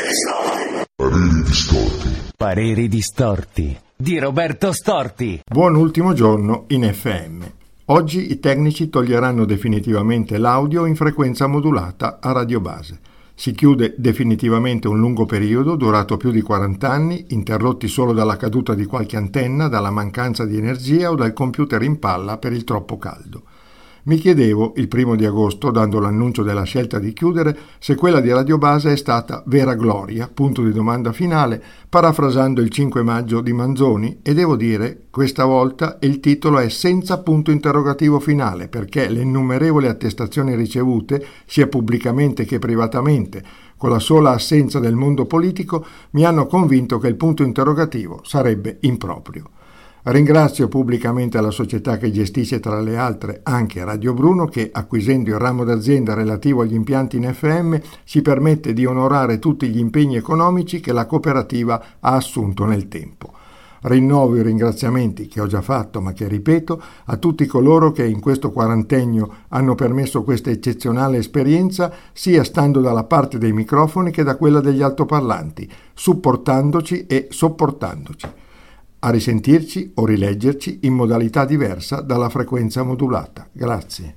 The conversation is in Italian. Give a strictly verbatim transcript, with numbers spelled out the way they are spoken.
Pareri distorti. Pareri distorti di Roberto Storti. Buon ultimo giorno in F M. Oggi i tecnici toglieranno definitivamente l'audio in frequenza modulata a Radio Base. Si chiude definitivamente un lungo periodo durato più di quaranta anni, interrotti solo dalla caduta di qualche antenna, dalla mancanza di energia o dal computer in palla per il troppo caldo. Mi chiedevo, il primo di agosto, dando l'annuncio della scelta di chiudere, se quella di Radio Base è stata vera gloria, punto di domanda finale, parafrasando il cinque maggio di Manzoni, e devo dire, questa volta il titolo è senza punto interrogativo finale, perché le innumerevoli attestazioni ricevute, sia pubblicamente che privatamente, con la sola assenza del mondo politico, mi hanno convinto che il punto interrogativo sarebbe improprio. Ringrazio pubblicamente la società che gestisce tra le altre anche Radio Bruno che, acquisendo il ramo d'azienda relativo agli impianti in F M, ci permette di onorare tutti gli impegni economici che la cooperativa ha assunto nel tempo. Rinnovo i ringraziamenti che ho già fatto ma che ripeto a tutti coloro che in questo quarantennio hanno permesso questa eccezionale esperienza sia stando dalla parte dei microfoni che da quella degli altoparlanti, supportandoci e sopportandoci. A risentirci o rileggerci in modalità diversa dalla frequenza modulata. Grazie.